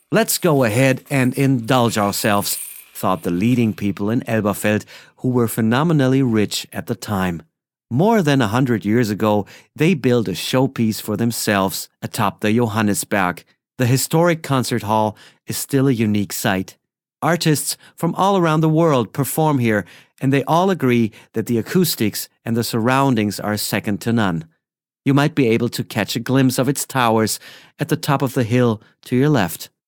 Let's go ahead and indulge ourselves, thought the leading people in Elberfeld, who were phenomenally rich at the time. More than 100 years ago, they built a showpiece for themselves atop the Johannisberg. The historic concert hall is still a unique sight. Artists from all around the world perform here, and they all agree that the acoustics and the surroundings are second to none. You might be able to catch a glimpse of its towers at the top of the hill to your left.